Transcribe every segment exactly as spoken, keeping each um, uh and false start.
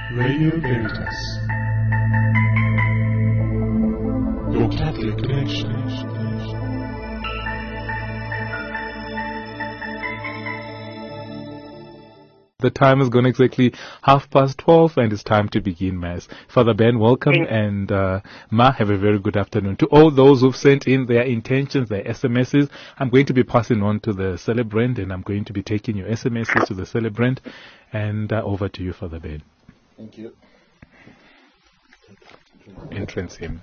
Radio Veritas, your Catholic connection. The time has gone exactly half past twelve and it's time to begin Mass. Father Ben, welcome, and uh, Ma, have a very good afternoon. To all those who've sent in their intentions, their S M Ses, I'm going to be passing on to the celebrant, and I'm going to be taking your S M Ses to the celebrant, and uh, over to you, Father Ben. Thank you. Entrance hymn.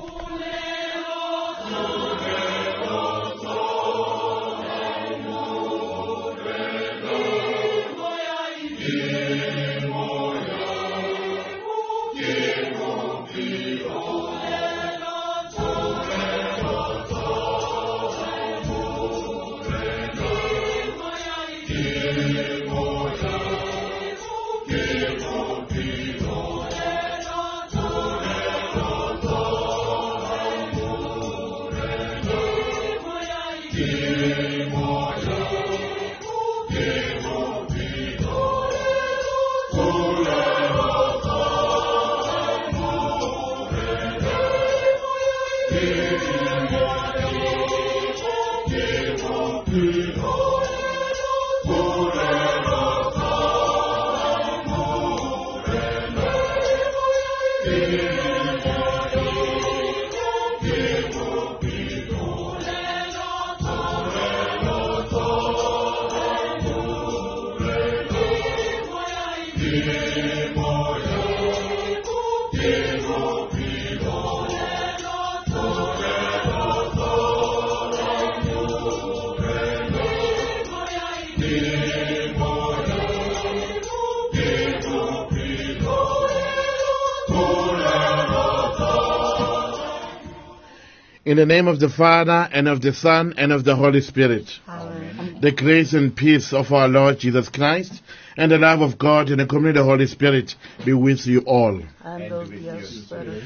In the name of the Father, and of the Son, and of the Holy Spirit. Amen. The grace and peace of our Lord Jesus Christ, and the love of God, and the communion of the Holy Spirit be with you all. And of your spirit.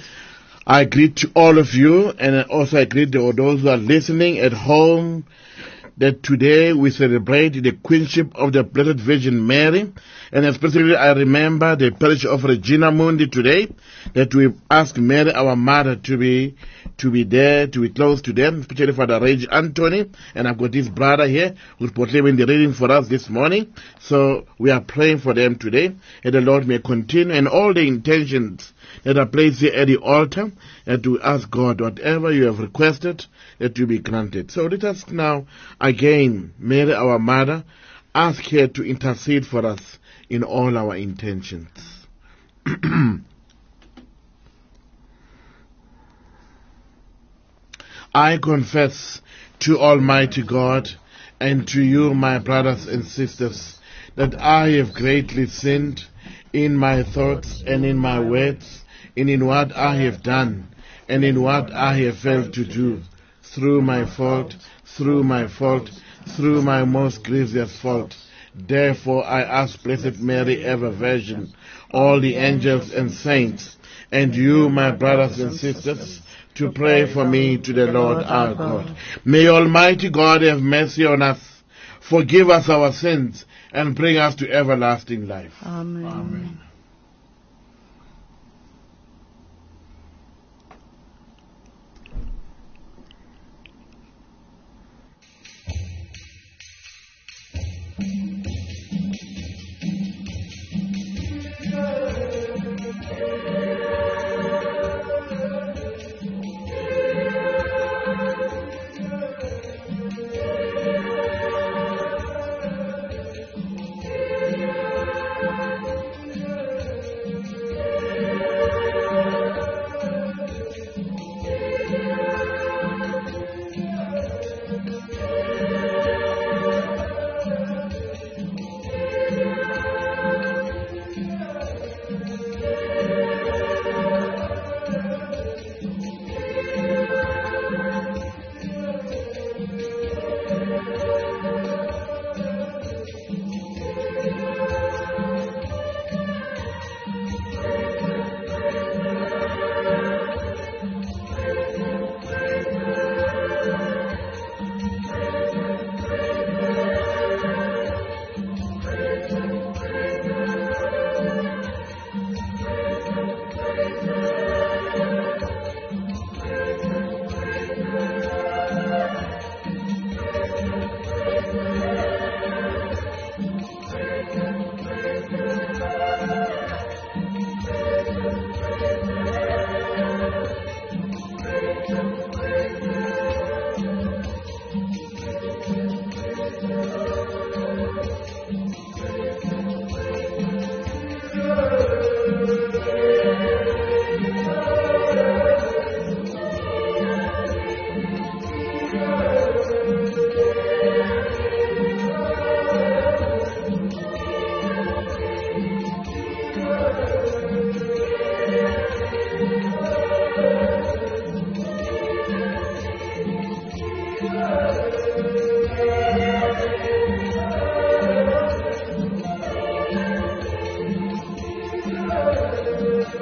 I greet all of you, and also I greet those who are listening at home, that today we celebrate the Queenship of the Blessed Virgin Mary, and especially I remember the parish of Regina Mundi today, that we ask Mary, our mother, to be to be there, to be close to them, especially Father Reg Anthony, and I've got his brother here who's proclaiming the reading for us this morning. So we are praying for them today, and the Lord may continue, and all the intentions that are placed here at the altar, and to ask God whatever you have requested, that will be granted. So let us now again, Mary, our mother, ask her to intercede for us in all our intentions. I confess to Almighty God and to you, my brothers and sisters, that I have greatly sinned in my thoughts and in my words, and in what I have done, and in what I have failed to do, through my fault, through my fault, through my most grievous fault. Therefore I ask Blessed Mary, ever Virgin, all the angels and saints, and you, my brothers and sisters, to pray for me to the Lord our God. May Almighty God have mercy on us, forgive us our sins, and bring us to everlasting life. Amen. Amen.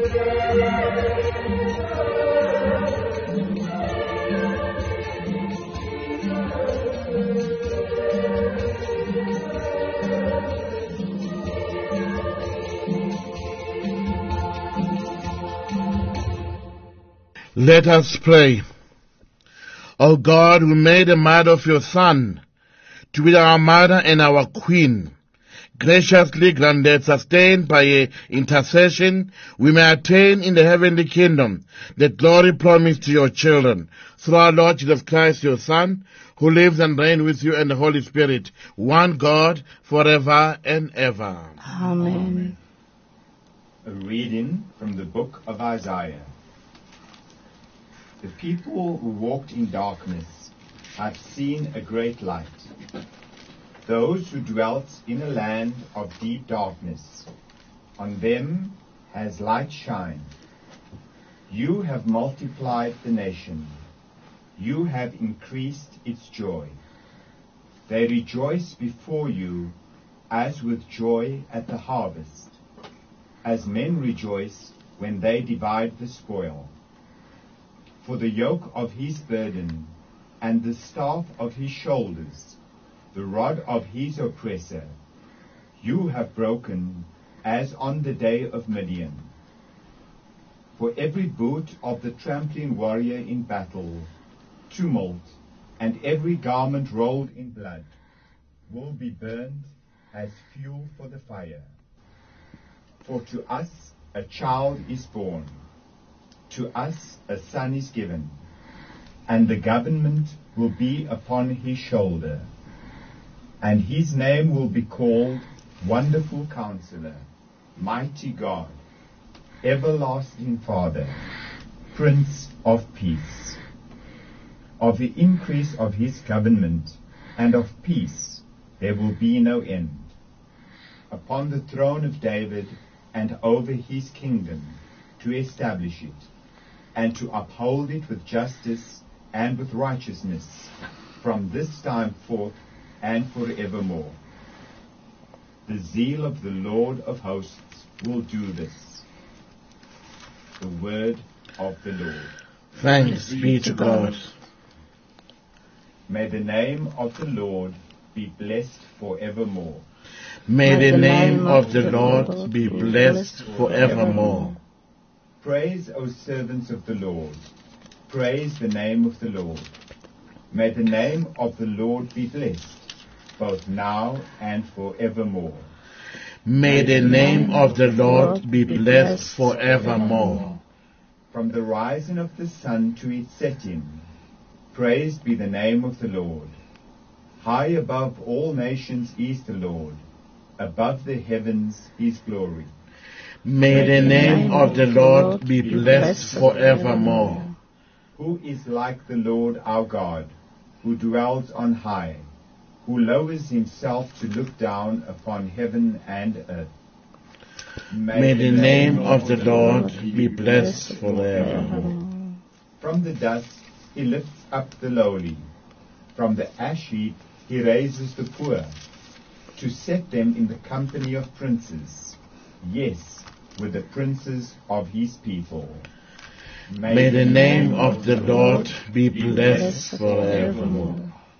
Let us pray. O God, who made a mother of your Son to be our mother and our queen, graciously grant that, sustained by your intercession, we may attain in the heavenly kingdom the glory promised to your children. Through our Lord Jesus Christ, your Son, who lives and reigns with you and the Holy Spirit, one God, forever and ever. Amen. A reading from the book of Isaiah. The people who walked in darkness have seen a great light. Those who dwelt in a land of deep darkness, on them has light shined. You have multiplied the nation. You have increased its joy. They rejoice before you as with joy at the harvest, as men rejoice when they divide the spoil. For the yoke of his burden and the staff of his shoulders, the rod of his oppressor, you have broken as on the day of Midian. For every boot of the trampling warrior in battle, tumult, and every garment rolled in blood will be burned as fuel for the fire. For to us a child is born, to us a son is given, and the government will be upon his shoulder. And his name will be called Wonderful Counselor, Mighty God, Everlasting Father, Prince of Peace. Of the increase of his government and of peace there will be no end, upon the throne of David and over his kingdom, to establish it, and to uphold it with justice and with righteousness from this time forth and forevermore. The zeal of the Lord of hosts will do this. The word of the Lord. Thanks be to God. May the name of the Lord be blessed forevermore. May the name of the Lord be blessed forevermore. Praise, O servants of the Lord. Praise the name of the Lord. May the name of the Lord be blessed, both now and forevermore. May the name of the Lord be blessed forevermore. From the rising of the sun to its setting, praised be the name of the Lord. High above all nations is the Lord. Above the heavens his glory. May the name of the Lord be blessed forevermore. Who is like the Lord our God, who dwells on high, who lowers himself to look down upon heaven and earth? May, May the name of the Lord be blessed forever. From the dust he lifts up the lowly. From the ash heap he raises the poor, to set them in the company of princes, yes, with the princes of his people. May, May the name of the Lord be blessed forevermore.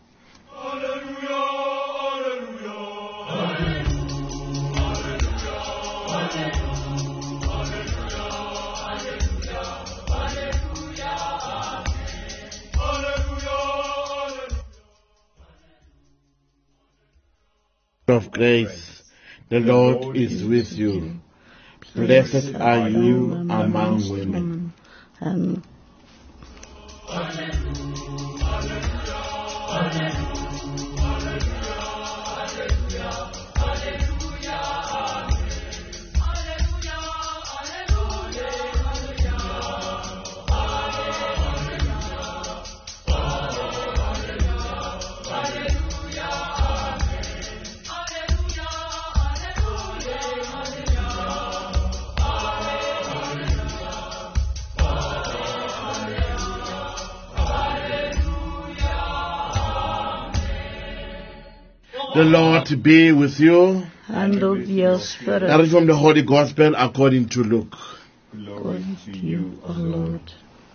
Of grace, the Lord is with you. Blessed are you among women. Amen. The Lord be with you. And of your spirit. That is from the Holy Gospel according to Luke. Glory to you, O Lord.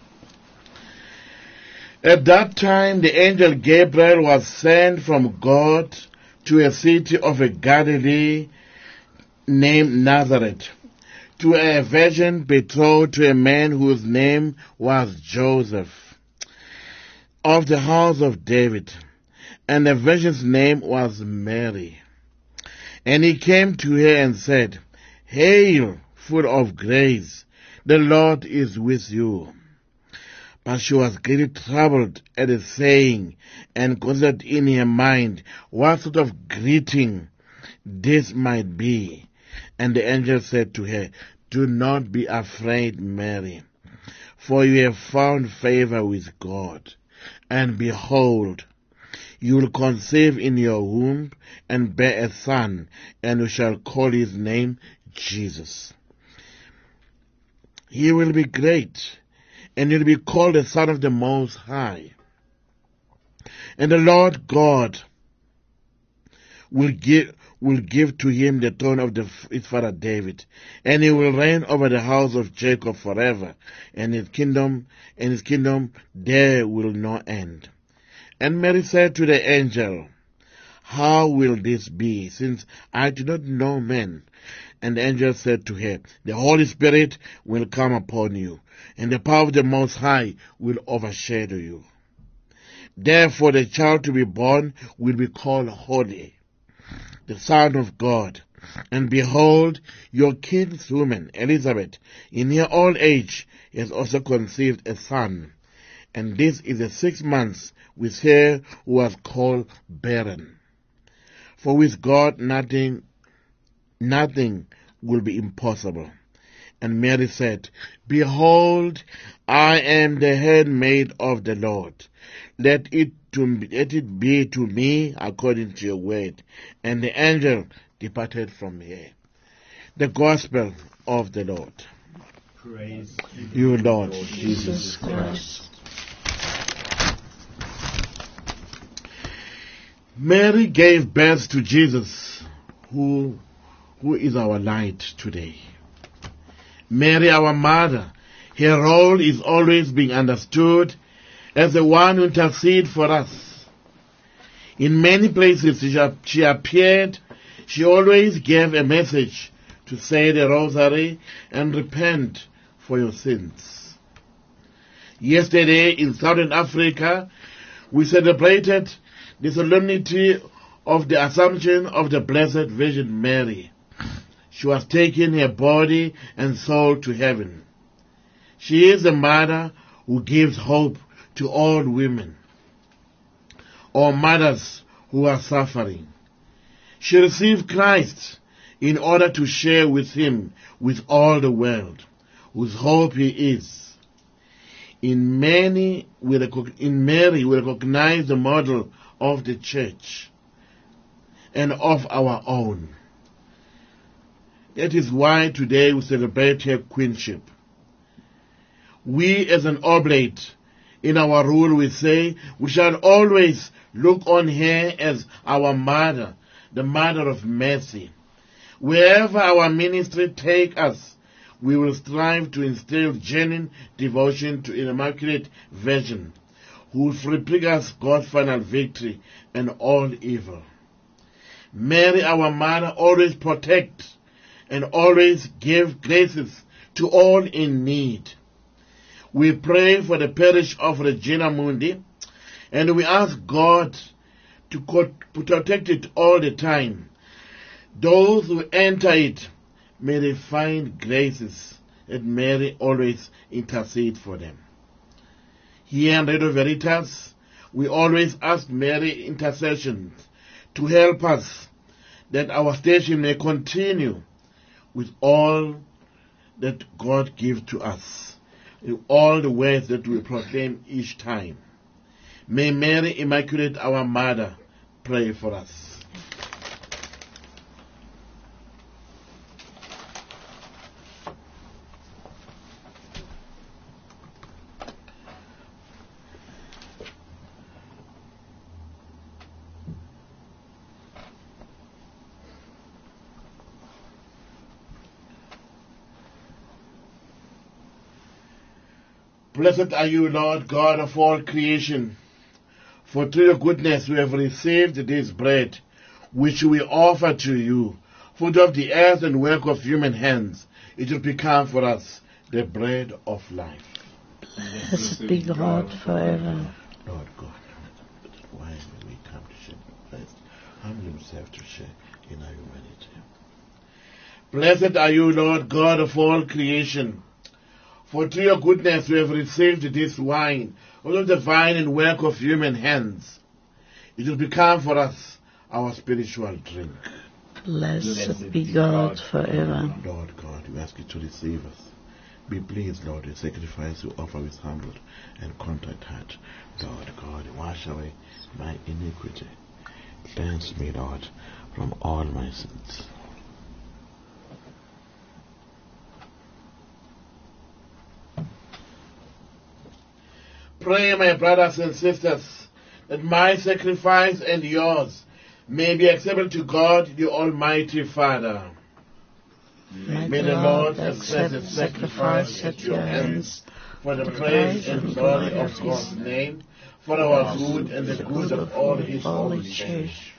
At that time the angel Gabriel was sent from God to a city of a Galilee named Nazareth, to a virgin betrothed to a man whose name was Joseph, of the house of David, and the virgin's name was Mary. And he came to her and said, Hail, full of grace, the Lord is with you. But she was greatly troubled at the saying, and considered in her mind what sort of greeting this might be. And the angel said to her, Do not be afraid, Mary, for you have found favor with God. And behold, you will conceive in your womb and bear a son, and you shall call his name Jesus. He will be great, and he will be called the Son of the Most High. And the Lord God will give will give to him the throne of the, his father David, and he will reign over the house of Jacob forever, and his kingdom and his kingdom there will no end. And Mary said to the angel, How will this be, since I do not know men? And the angel said to her, The Holy Spirit will come upon you, and the power of the Most High will overshadow you. Therefore the child to be born will be called Holy, the Son of God. And behold, your kinswoman Elizabeth, in her old age, has also conceived a son. And this is the sixth month with her who was called barren. For with God nothing, nothing will be impossible. And Mary said, Behold, I am the handmaid of the Lord. Let it, to, let it be to me according to your word. And the angel departed from her. The Gospel of the Lord. Praise You, Lord Lord Jesus Christ. Mary gave birth to Jesus, who, who is our light today. Mary, our mother, her role is always being understood as the one who intercedes for us. In many places she, she appeared, she always gave a message to say the rosary and repent for your sins. Yesterday in Southern Africa, we celebrated the solemnity of the Assumption of the Blessed Virgin Mary. She was taking her body and soul to heaven. She is the mother who gives hope to all women, or mothers who are suffering. She received Christ in order to share with him with all the world, whose hope he is. In many, we recog- in Mary we recognize the model of the church and of our own. That is why today we celebrate her queenship. We as an oblate, in our rule we say, we shall always look on her as our mother, the mother of mercy. Wherever our ministry take us, we will strive to instill genuine devotion to Immaculate Virgin, who will bring us God's final victory and all evil. Mary, our mother, always protect and always give graces to all in need. We pray for the parish of Regina Mundi, and we ask God to protect it all the time. Those who enter it, may they find graces, and Mary always intercede for them. Here in Radio Veritas, we always ask Mary intercession to help us, that our station may continue with all that God gives to us, in all the ways that we proclaim each time. May Mary Immaculate, our Mother, pray for us. Blessed are you, Lord God of all creation, for through your goodness we have received this bread, which we offer to you, food of the earth and work of human hands. It will become for us the bread of life. Blessed be God forever. Lord God, why will we come to share Christ, humble himself to share in our humanity. Blessed are you, Lord God of all creation, for through your goodness we have received this wine, all of the vine and work of human hands. It will become for us our spiritual drink. Blessed be God forever. Lord God, we ask you to receive us. Be pleased, Lord, with sacrifice you offer with humble and contrite heart. Lord God, wash away my iniquity. Cleanse me, Lord, from all my sins. Pray, my brothers and sisters, that my sacrifice and yours may be acceptable to God, the Almighty Father. May, May the Lord accept the sacrifice at your hands for the praise and glory of God's name, for our good and the good of all his holy church.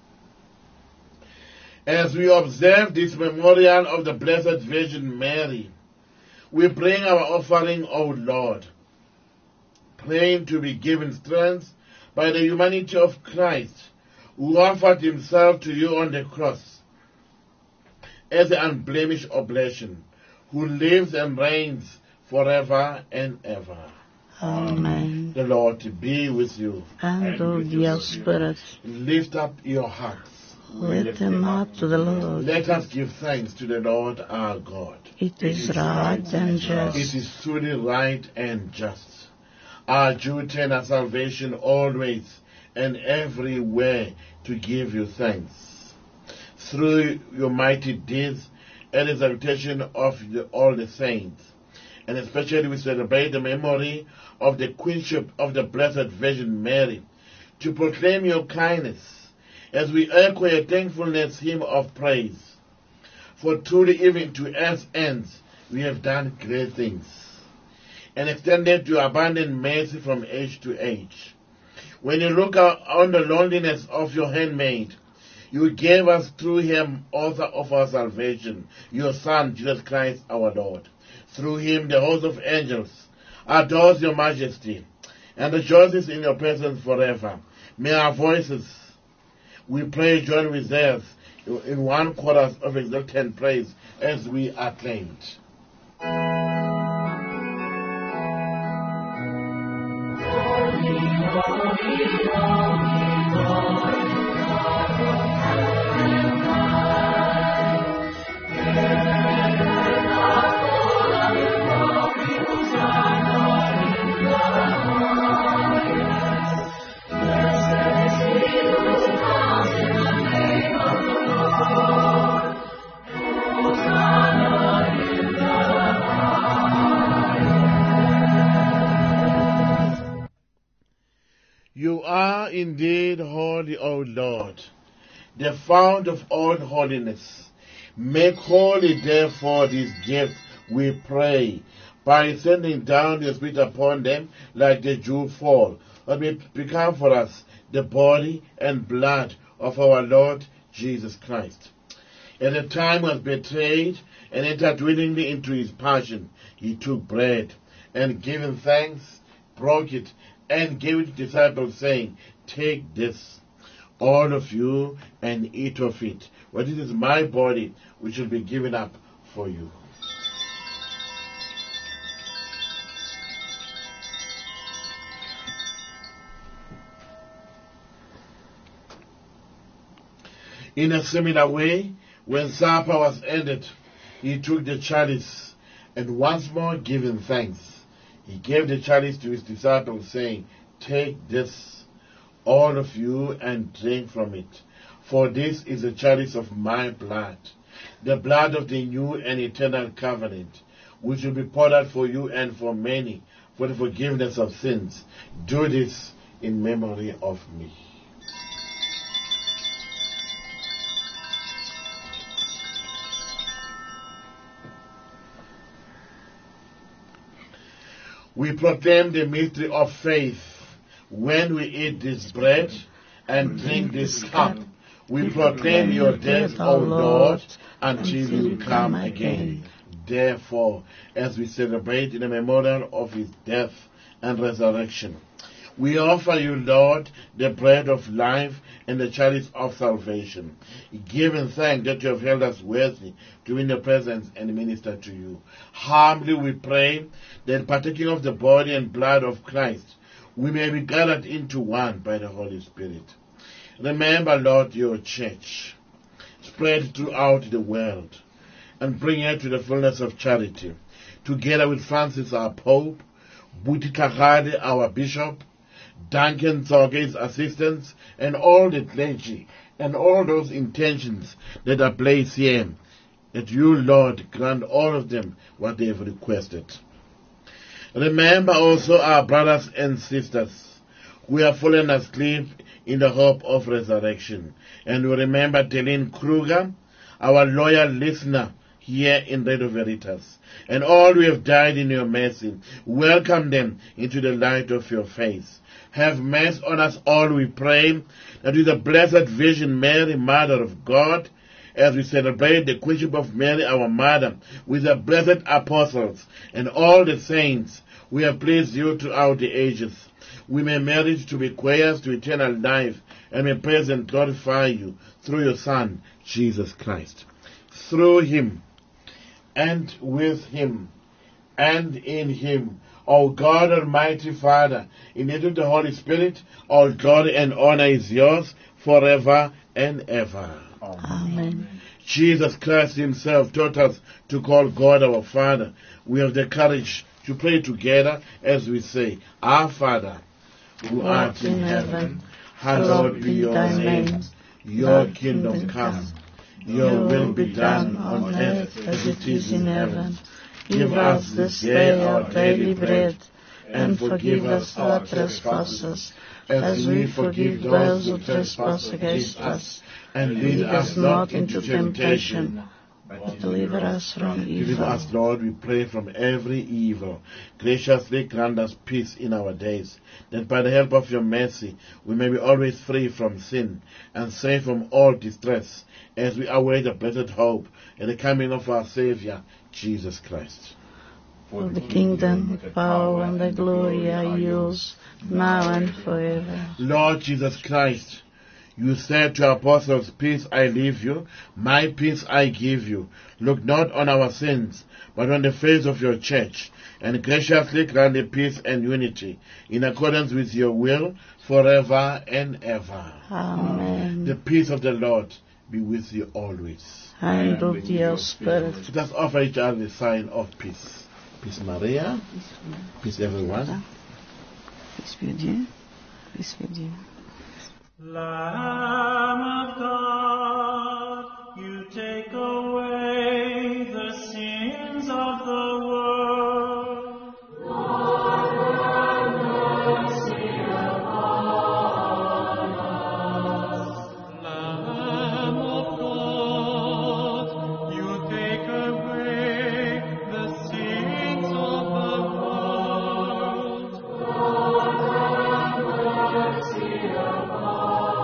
As we observe this memorial of the Blessed Virgin Mary, we bring our offering, O Lord, praying to be given strength by the humanity of Christ, who offered himself to you on the cross as the unblemished oblation, who lives and reigns forever and ever. Amen. The Lord be with you. And with your spirit, Lift up your hearts. lift them up to the Lord. Let us give thanks to the Lord our God. It is right and It just. is truly right and just, our duty and our salvation always and everywhere to give you thanks. Through your mighty deeds and the exaltation of the, all the saints, and especially we celebrate the memory of the Queenship of the Blessed Virgin Mary, to proclaim your kindness as we echo a thankfulness hymn of praise. For truly even to earth's ends we have done great things, and extended your abundant mercy from age to age. When you look out on the loneliness of your handmaid, you gave us through him, author of our salvation, your Son, Jesus Christ our Lord. Through him the host of angels adores your majesty and rejoices in your presence forever. May our voices, we pray, join with theirs in one chorus of exultant praise as we acclaimed. You are indeed holy, O Lord, the fount of all holiness. Make holy, therefore, these gifts, we pray, by sending down your Spirit upon them like the dew fall, that may become for us the body and blood of our Lord Jesus Christ. At the time he was betrayed and entered willingly into his passion, he took bread, and giving thanks, broke it, and gave it to the disciples, saying, Take this, all of you, and eat of it, for this is my body, which will be given up for you. In a similar way, when supper was ended, he took the chalice, and once more giving thanks, he gave the chalice to his disciples, saying, Take this, all of you, and drink from it, for this is the chalice of my blood, the blood of the new and eternal covenant, which will be poured out for you and for many for the forgiveness of sins. Do this in memory of me. We proclaim the mystery of faith when we eat this bread and drink this cup. We proclaim your death, O Lord, until you come again. Therefore, as we celebrate in the memorial of his death and resurrection, we offer you, Lord, the bread of life and the chalice of salvation, giving thanks that you have held us worthy to be in your presence and minister to you. Humbly we pray that partaking of the body and blood of Christ, we may be gathered into one by the Holy Spirit. Remember, Lord, your church, spread throughout the world, and bring her to the fullness of charity, together with Francis, our Pope, Buti Kahade, our Bishop, Duncan Zorge's assistants, and all the clergy, and all those intentions that are placed here, that you, Lord, grant all of them what they have requested. Remember also our brothers and sisters who have fallen asleep in the hope of resurrection. And we remember Delene Kruger, our loyal listener here in Radio Veritas, and all who have died in your mercy. Welcome them into the light of your face. Have mercy on us all, we pray, that with the Blessed Virgin Mary, Mother of God, as we celebrate the Queenship of Mary, our Mother, with the blessed apostles and all the saints, we have pleased you throughout the ages. We may merit to be heirs to eternal life, and may praise and glorify you through your Son, Jesus Christ. Through him, and with him, and in him, O God, Almighty Father, in the name of the Holy Spirit, all glory and honor is yours forever and ever. Amen. Jesus Christ himself taught us to call God our Father. We have the courage to pray together as we say, Our Father, who art in heaven, hallowed be your name. Your kingdom come. Your will be done on earth as it is in heaven. Give us this day our daily bread, and forgive us our trespasses, as we forgive those who trespass against us. And lead us not into temptation, but deliver us from evil. Deliver us, Lord, we pray, from every evil. Graciously grant us peace in our days, that by the help of your mercy we may be always free from sin and safe from all distress, as we await the blessed hope and the coming of our Savior, Jesus Christ. For the kingdom, the power, and the glory are yours, now and forever. Lord Jesus Christ, you said to our apostles, Peace I leave you, my peace I give you. Look not on our sins, but on the face of your church, and graciously grant the peace and unity, in accordance with your will, forever and ever. Amen. The peace of the Lord be with you always. And with your spirit. Let us offer each other the sign of peace. Peace, Maria. Peace, everyone. Peace be with you. Peace be with you. Lamb of God, you take away the sins of the world. Lord, have mercy upon us. Lamb of God, you take away the sins of the world. Lord, have mercy upon us.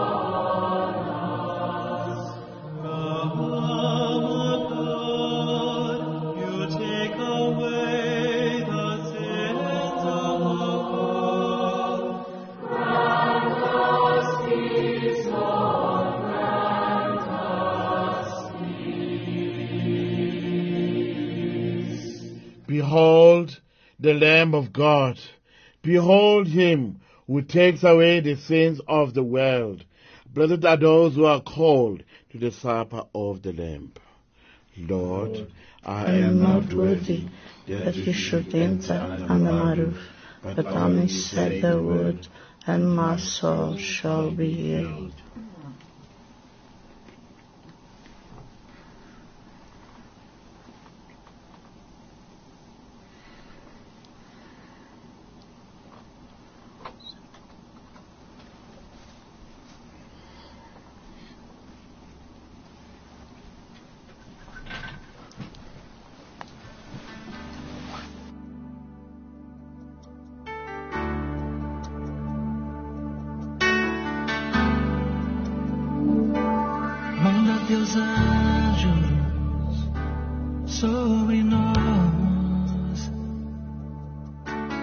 Behold the Lamb of God. Behold him who takes away the sins of the world. Blessed are those who are called to the supper of the Lamb. Lord, I am not worthy that you should enter under my roof, but only say the word, and my soul shall be healed.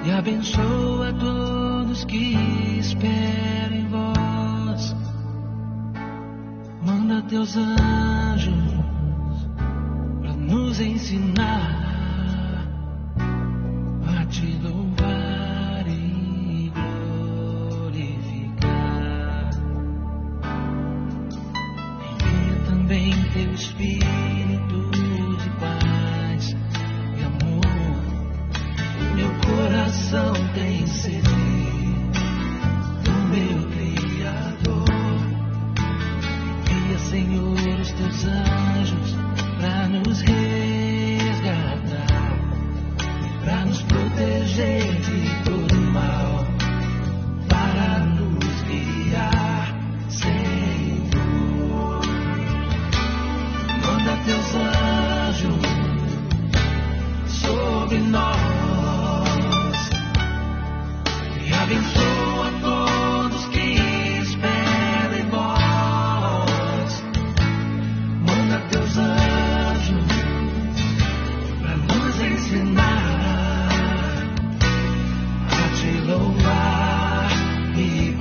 e abençoa todos que esperam em vós. Manda teus anjos para nos ensinar a te louvar e glorificar. Envia também teu Espírito de paz e amor. Meu coração tem sede do meu Criador. Envia, Senhor, os teus anjos para nos resgatar, para nos proteger de todo mal, para nos guiar, Senhor. Manda teus anjos sobre nós e abençoa todos que esperam em vós. Manda teus anjos para nos ensinar a te louvar e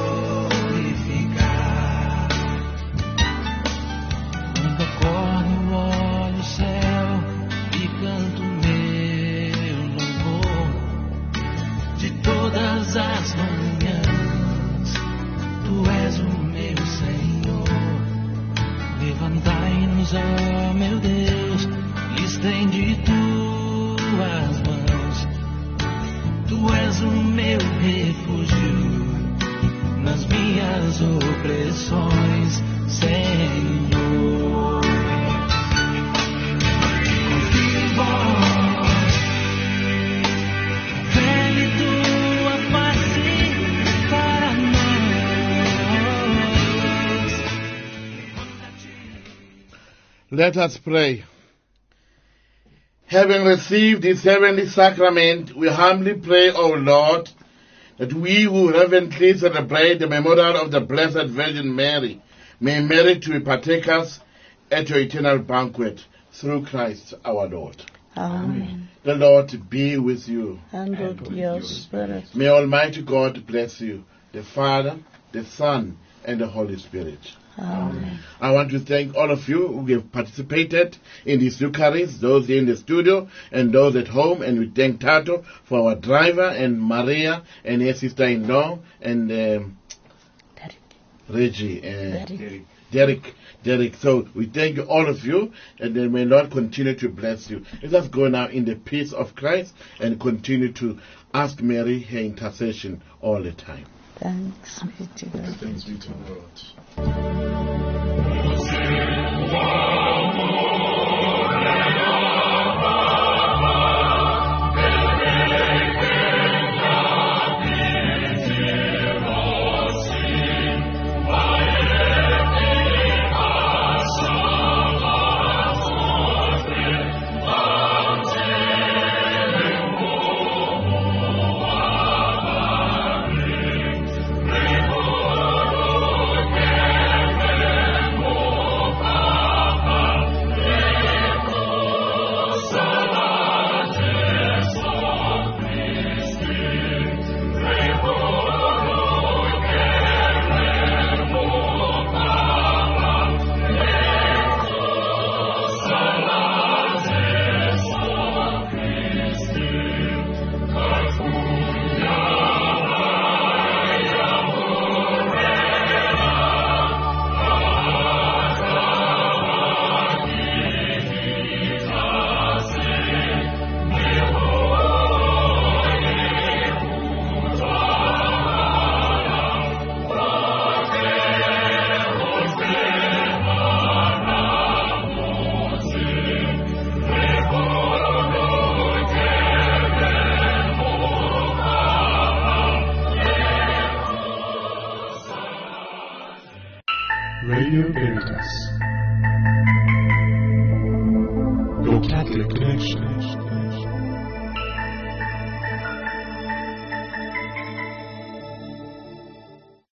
glorificar. Quando acordo, olho o céu e canto meu louvor. De todas as manhãs, tu és o meu Senhor. Levantai-nos, ó meu Deus, estende tuas mãos. Tu és o meu refúgio nas minhas opressões, Senhor. Confio em vós, revele tua face para nós. Let us pray. Having received this heavenly sacrament, we humbly pray, O Lord, that we who reverently celebrate the memorial of the Blessed Virgin Mary may merit to be partakers at your eternal banquet through Christ our Lord. Amen. The Lord be with you. And with your spirit. May Almighty God bless you, the Father, the Son, and the Holy Spirit. Amen. I want to thank all of you who have participated in this Eucharist, those here in the studio and those at home, and we thank Tato for our driver and Maria and her sister-in-law and um, Reggie, uh, Derek. Derek, Derek. So we thank you, all of you, and then may Lord continue to bless you. Let us go now in the peace of Christ and continue to ask Mary her intercession all the time. Thanks be to God. Thanks be to God.